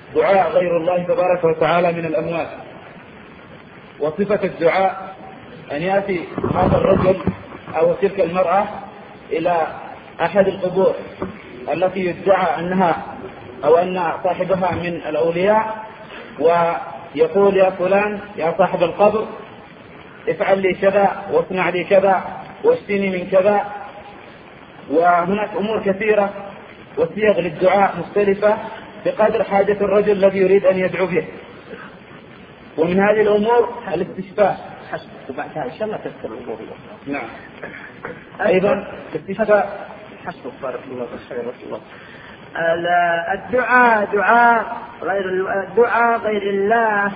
دعاء غير الله تبارك وتعالى من الأموات. وصفة الدعاء أن يأتي هذا الرجل أو تلك المرأة إلى أحد القبور التي يدعى أنها أو أن صاحبها من الأولياء، ويقول: يا فلان يا صاحب القبر، افعل لي كذا واصنع لي كذا واشتني من كذا. وهناك أمور كثيرة وصيغ للدعاء مختلفة بقدر حاجة الرجل الذي يريد أن يدعو به. ومن هذه الأمور الاستشفاء. وبعدها إن شاء الله تذكر الأمور. نعم. أيضا الاستشفاء. حسبك بارك الله فيك. الدعاء غير الله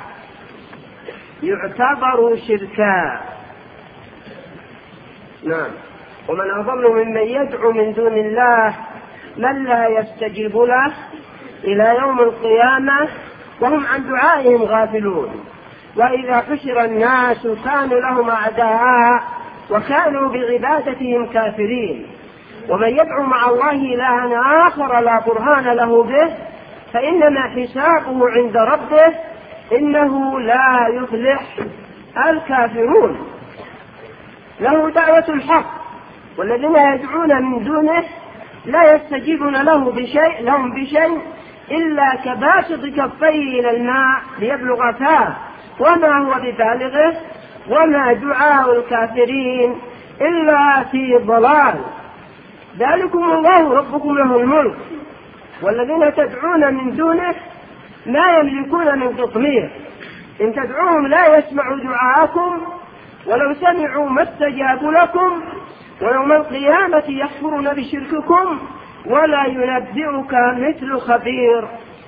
يعتبر شركا. نعم. ومن أضل ممن يدعو من دون الله من لا يستجيب له إلى يوم القيامة وهم عن دعائهم غافلون. وإذا حشر الناس كانوا لهم أعداء وكانوا بعبادتهم كافرين. ومن يدعو مع الله إلها آخر لا برهان له به فإنما حسابه عند ربه إنه لا يفلح الكافرون. له دعوة الحق، والذين يدعون من دونه لا يستجيبون لهم بشيء إلا كباسط كفيه إلى الماء ليبلغ فاه وما هو ببالغه، وما دعاء الكافرين إلا في ضلال. ذلكم الله ربكم له الملك، والذين تدعون من دونه لا يملكون من قطمير. إن تدعوهم لا يسمعوا دعاءكم ولو سمعوا ما استجابوا لكم، ويوم القيامة يكفرون بشرككم ولا ينبئك مثل خبير.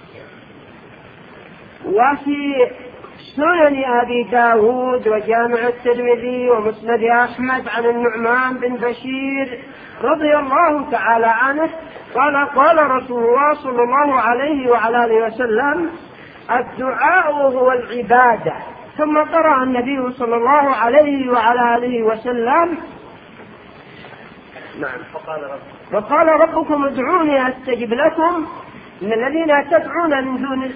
وفي سنن أبي داود وجامع الترمذي ومسند أحمد عن النعمان بن بشير رضي الله تعالى عنه قال رسول الله صلى الله عليه وعلى آله وسلم: الدعاء هو العبادة. ثم قرأ النبي صلى الله عليه وعلى آله وسلم: نعم. وقال ربكم ادعوني أستجب لكم إن الذين تدعون من دون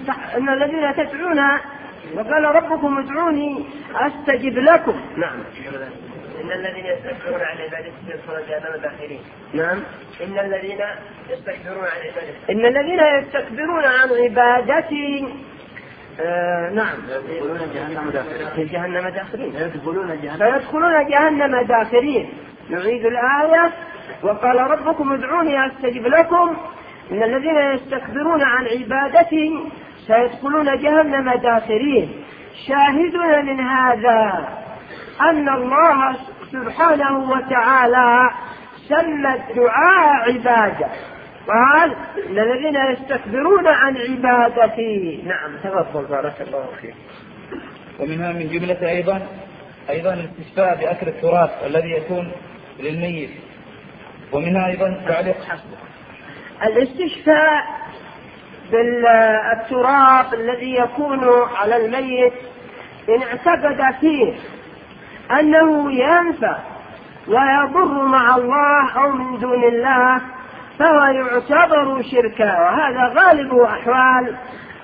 وقال ربكم ادعوني أستجب لكم. نعم. إن الذين يستكبرون عن عبادتي يدخلون جهنم داخرين. نعم. إن الذين يستكبرون عن عبادتي نعم جهنم داخرين. فيدخلون جهنم داخرين. نعيد الآية: وقال ربكم ادعوني أستجب لكم إن الذين يستكبرون عن عبادتي سيدخلون جهنم داخرين. شاهدنا من هذا أن الله سبحانه وتعالى سمى الدعاء عبادة، قال: إن الذين يستكبرون عن عبادتي. نعم. تفضل بارك الله فيك. ومنها من جملة أيضا الاستشفاء بأكل التراث الذي يكون للميت. ومنها أيضا تعليق الاستشفاء بالتراب الذي يكون على الميت إن اعتقد فيه أنه ينفع ويضر مع الله أو من دون الله فهو يعتبر شركا. وهذا غالب أحوال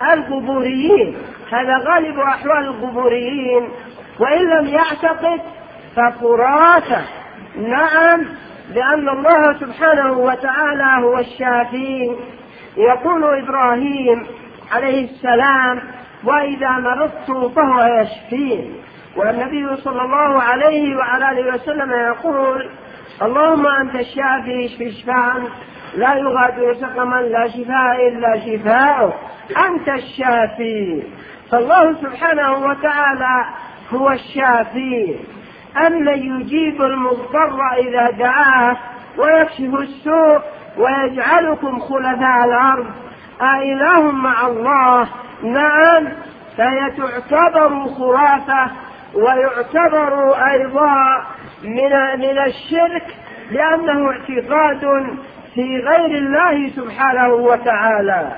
القبوريين. وإن لم يعتقد فخرافة. نعم، لأن الله سبحانه وتعالى هو الشافي. يقول إبراهيم عليه السلام: وإذا مرضت فهو يشفين. والنبي صلى الله عليه وعلى آله وسلم يقول: اللهم أنت الشافي اشف شفاء لا يغادر سقما لا شفاء إلا شفاء أنت الشافي. فالله سبحانه وتعالى هو الشافي. أما يجيب المضطر إذا دعاه ويكشف السوء ويجعلكم خلفاء الأرض أإله مع الله؟ نعم، فهي تعتبر خرافة ويعتبر أيضا من الشرك، لأنه اعتقاد في غير الله سبحانه وتعالى.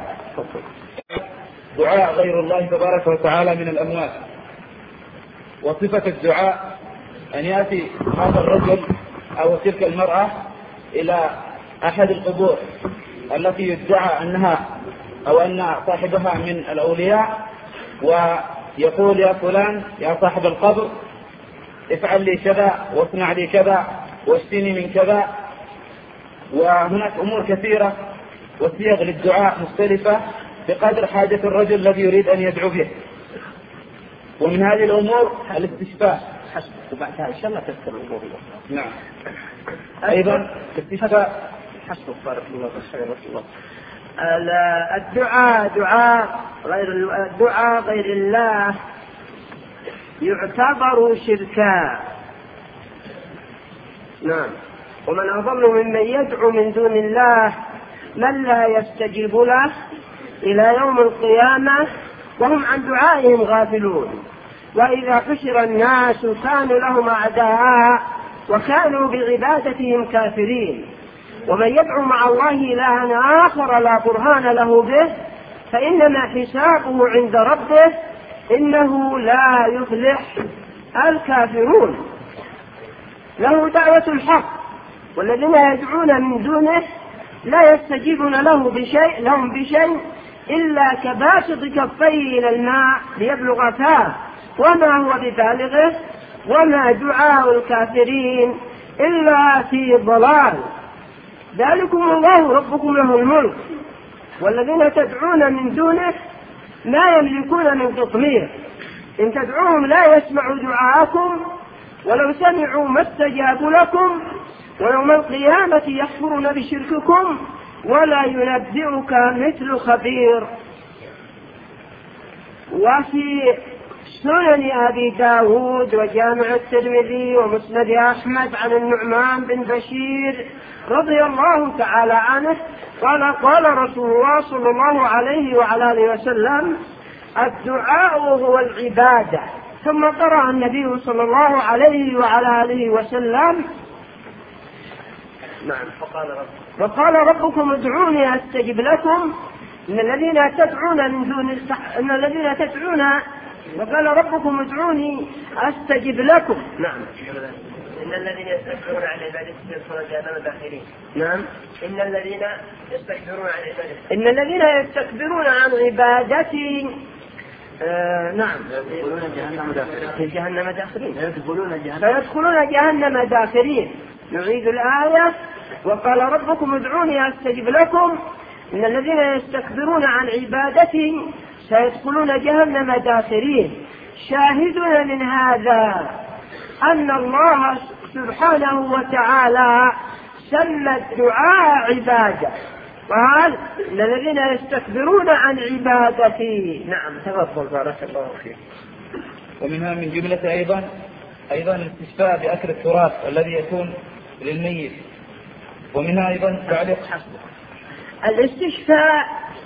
دعاء غير الله تبارك وتعالى من الأموات. وصفة الدعاء أن يأتي هذا الرجل أو تلك المرأة إلى أحد القبور التي يدعى أنها أو أن صاحبها من الأولياء ويقول يا فلان يا صاحب القبر افعل لي كذا واصنع لي كذا واشفني من كذا. وهناك أمور كثيرة وصيغ للدعاء مختلفة بقدر حاجة الرجل الذي يريد أن يدعو به. ومن هذه الأمور الاستشفاء. وبعدها إن شاء الله تذكر الأمور. نعم. أيضا الاستشفاء. حسب بارك الله فيك. الدعاء غير الله يعتبر شركا. نعم. ومن أضل ممن يدعو من دون الله من لا يستجيب له إلى يوم القيامة وهم عن دعائهم غافلون. وإذا حشر الناس كانوا لهم أعداء وكانوا بعبادتهم كافرين. ومن يدعو مع الله إلها آخر لا برهان له به فإنما حسابه عند ربه إنه لا يفلح الكافرون. له دعوة الحق والذين يدعون من دونه لا يستجيبون لهم بشيء إلا كباسط كفيه إلى الماء ليبلغ فاه وما هو ببالغه وما دعاء الكافرين إلا في ضلال. ذلكم الله ربكم له الملك والذين تدعون من دونه لا يملكون من قطمير. إن تدعوهم لا يسمعوا دعاءكم ولو سمعوا ما استجابوا لكم ويوم القيامة يكفرون بشرككم ولا ينبئك مثل خبير. وفي سنن أبي داود وجامع الترمذي ومسند أحمد عن النعمان بن بشير رضي الله تعالى عنه قال رسول الله صلى الله عليه وعلى آله وسلم الدعاء هو العبادة. ثم قرأ النبي صلى الله عليه وعلى آله وسلم نعم وقال ربكم ادعوني أستجب لكم إن الذين تدعون من دون إن الذين تدعون وقال ربكم ادعوني أستجب لكم. نعم. إن الذين يستكبرون عن عبادتي يدخلون جهنم داخرين. نعم. إن الذين يستكبرون عن عبادتي. إن الذين يستكبرون عن عبادتي نعم جهنم داخرين. فيدخلون جهنم داخرين. نعيد الآية وقال ربكم ادعوني أستجب لكم إن الذين يستكبرون عن عبادتي سيدخلون جهنم داخرين. شاهدنا من هذا أن الله سبحانه وتعالى سمى الدعاء عبادة قال إن الذين يستكبرون عن عبادتي. نعم تفضل بارك الله فيك. ومنها من جملة أيضا الاستشفاء بأكل التراث الذي يكون للميت. ومنها أيضا تعليق الاستشفاء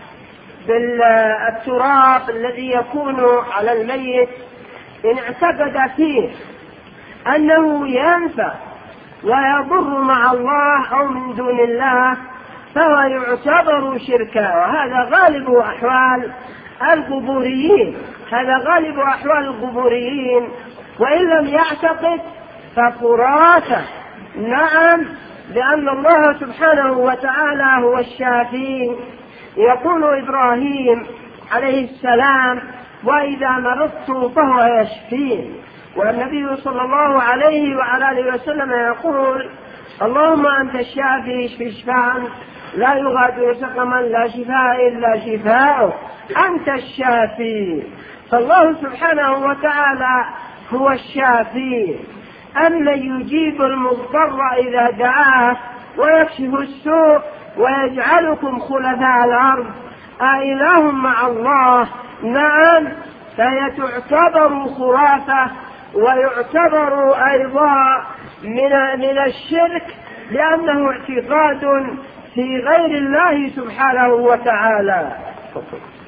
بالتراب الذي يكون على الميت إن اعتقد فيه أنه ينفع ويضر مع الله أو من دون الله فهو يعتبر شركا. وهذا غالب أحوال القبوريين وإن لم يعتقد فخرافة. نعم لأن الله سبحانه وتعالى هو الشافي. يقول إبراهيم عليه السلام وإذا مرضت فهو يشفين. والنبي صلى الله عليه وعلى آله وسلم يقول اللهم أنت الشافي اشف شفاء لا يغادر سقما لا شفاء إلا شفاء أنت الشافي. فالله سبحانه وتعالى هو الشافي. أما يجيب المضطر إذا دعاه ويكشف السوء ويجعلكم خلفاء الأرض أإله مع الله. نعم فيتعتبر خرافة ويعتبر أيضا من الشرك لأنه اعتقاد في غير الله سبحانه وتعالى.